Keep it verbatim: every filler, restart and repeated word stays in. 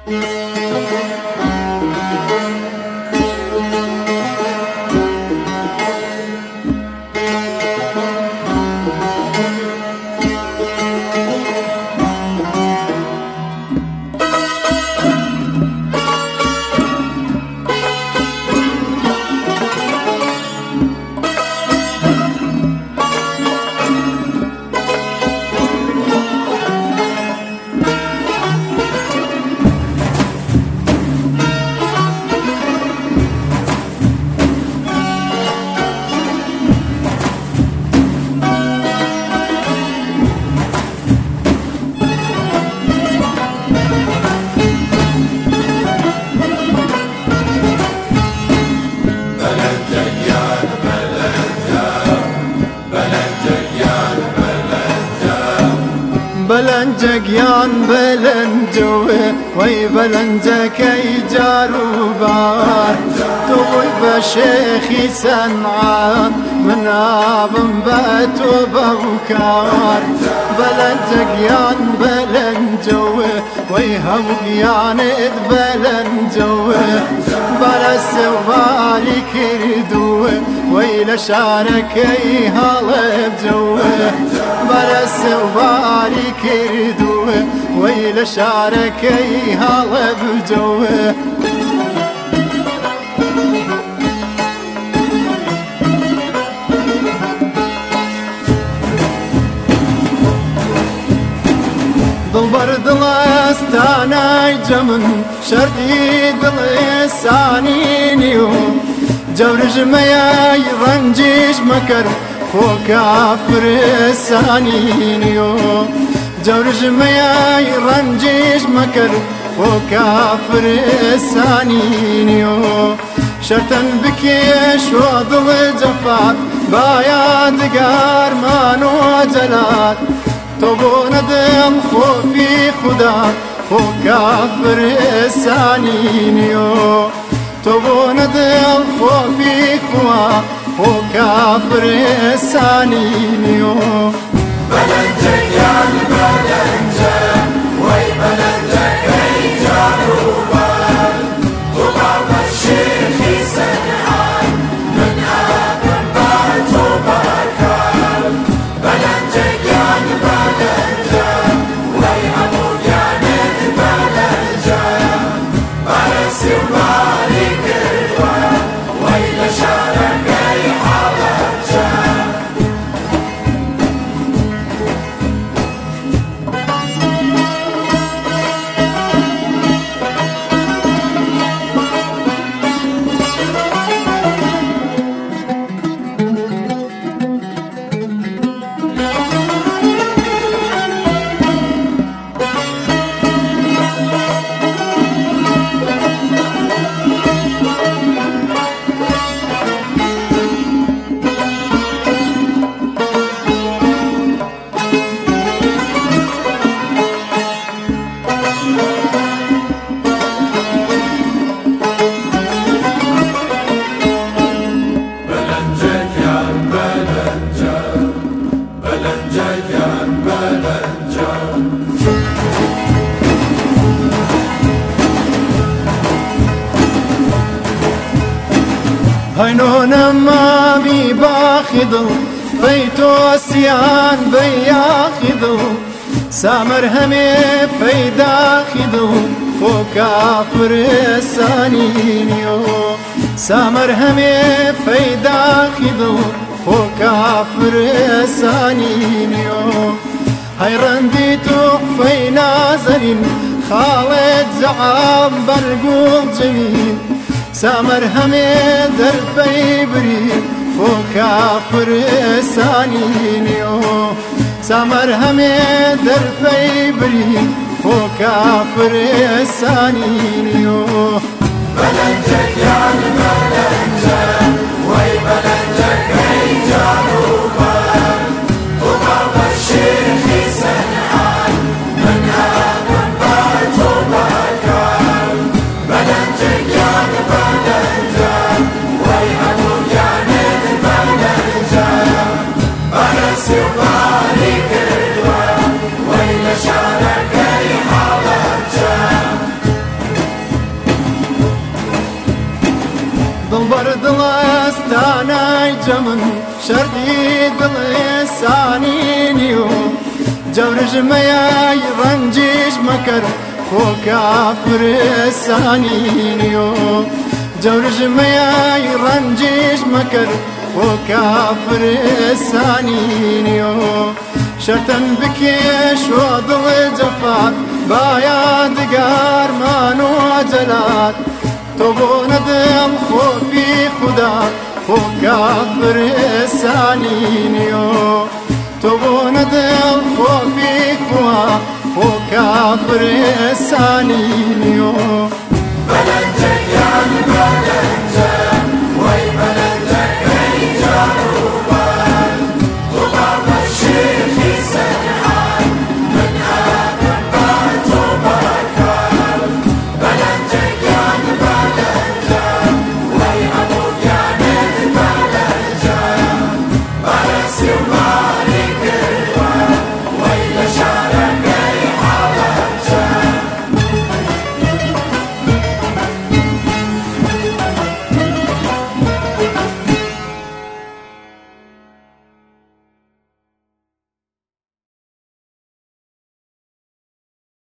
بلنجك يان بلنجوه وي بلنجك اي جاروبار توي بشيخي سنعان من ابن باتو بوكار بلنجك يان بلنجوه وي هوق يان اد بلنجوه بلس وبالي كردوه وي لشارك اي هالب جوه بلس وبالي كردوه وي لشارك اي هالب جوه دلبر دلستانای جمن شردی دلستانینیو جورج میای رنجش مکر خو کافر سانینیو جورج میای رنجش مکر خو کافر سانینیو شرطن بکش و دل جفات باید گرمان و جلات تو بو ندم خوفی خدا خو کافر سانینیو تو بو ندم خوفی خدا خو کافر سانینیو بلنجك يا بلنجك وي بلنجك اي جاروبان وباب الشيخ سنعان من ابن باتو بكر بلنجك يا بلنجك وي ابو جانت بلنجك برسي وبالي كردوه وي لشارك اي حالجك هينونا ما بي باخذو بيتو سيان بياخذو سامر همي فيدا خذو خو كافر سانينيو سامر همي فيدا خذو خو كافر سانينيو هيرندي تحفي نازلين خالد زعام برقول جميل سامر همي دربي بريد خو كافر سانينيو سامر همي دربي بريد خو كافر سانينيو بلنجك يا بلنجك وي بلنجك اي جاروبان وباب الشيخ سنعان من ابن باتو بكر بلنجك يا بلنجك وي ابو جانت بلنجك برسي وبالي كردوه وي لشارك اي حالجك وردڵستانای جەمن شەردی دڵێسانی و جەورژمەیای ڕەنجیش مەکەر خۆ کافرستانی و جەورژمەیای ڕەنجیش مەکەر خۆ کافرستانی و شەرتەن بکێش و دڵێ جەفات با یادگارمان و جەلات تۆ بۆ نەدڵ خۆفی خودا خۆ کافرستانی و تۆ بۆ نەدڵ خۆفی خوا خۆ کافرستانی و